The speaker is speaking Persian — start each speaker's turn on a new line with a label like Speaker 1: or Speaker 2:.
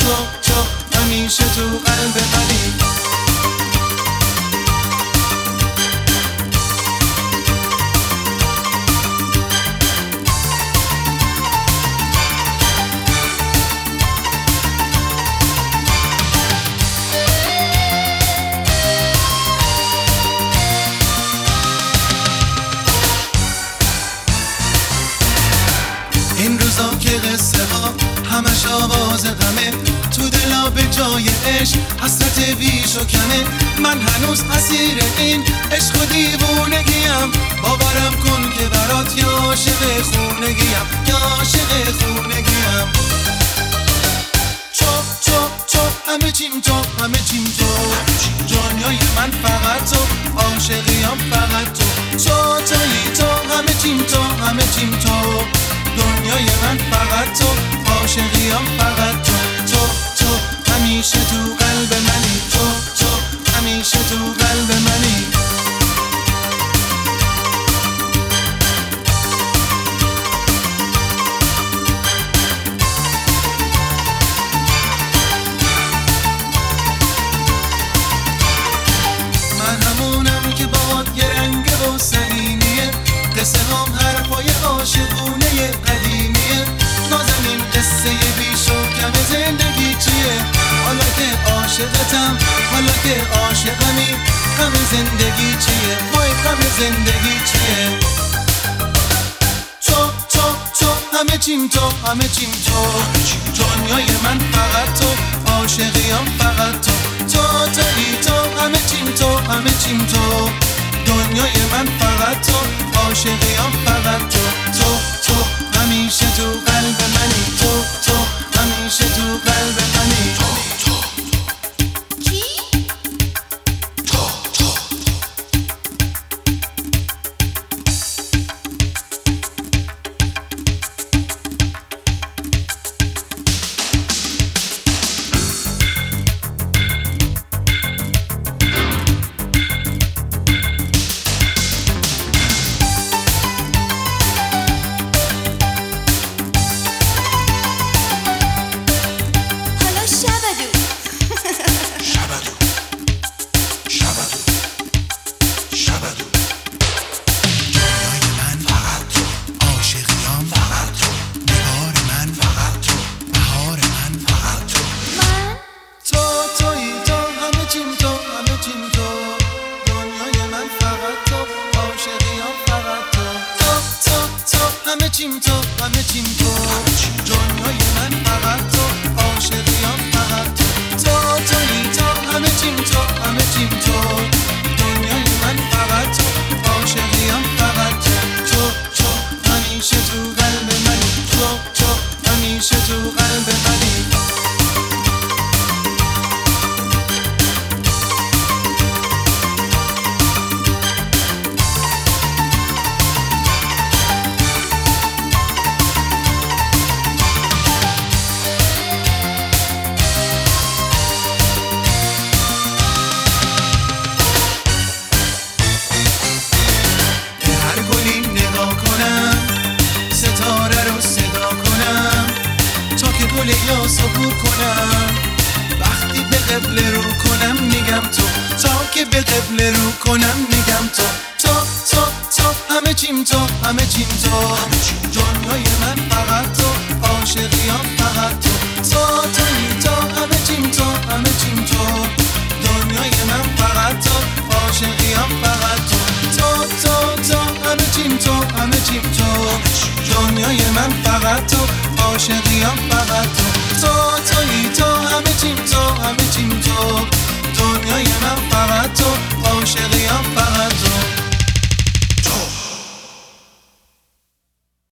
Speaker 1: تو همیشه تو قلب منی. این روزا که قصه ها همش آواز غمه، تو دلا به جای عشق حسرت بیش و کمه. من هنوز اسیر این عشق و دیوونگیم، باورم کن که برات یا عاشق خونگیم، یا عاشق خونگیم. تو همه چیم تو، همه چیم تو، دنیای من فقط تو، عاشقیم فقط تو. تویی تو، همه چیم تو، همه چیم تو، دنیای من فقط تو، عاشقیم فقط تو همیشه تو قلب منی. تو همیشه تو قلب منی. من همونم که باهات یه رنگ و سنینیه، قصه هم حرفای عاشقونه قدیمیه. نازنین قصه بیش و کم زندگی چیه؟ حالا که عاشقتم، حالا که عاشقمی، غم زندگی چیه؟ وای غم زندگی چیه؟ تو همه چیم تو، همه چیم تو، دنیای من فقط تو، عاشقیم فقط تو. تویی تو، همه چیم تو، همه چیم تو، دنیای من فقط تو، عاشقیم فقط تو همیشه تو قلب منی. تو همیشه تو قلب منی. همه چیم تو، همه چیم تو، دنیای من فقط تو، عاشقیم فقط تو. تویی تو، همه چیم تو، همه چیم تو، دنیای من فقط تو، عاشقیم فقط تو همیشه تو قلب منی. تو همیشه تو قلب منی. ستاره رو صدا کنم تا که گل یا سکو کنم، وقتی به قبله رو کنم میگم تو، تا که به قبله رو کنم میگم تو همه چیم تو، همه چیم تو، دنیای من فقط تو، عاشقیم فقط تو. تویی تو، همه چیم تو، همه چیم تو، دنیای من فقط تو، عاشقیم فقط تو همه چیم تو، همه چیم تو، دنیای من فقط تو، عاشقیم فقط تو.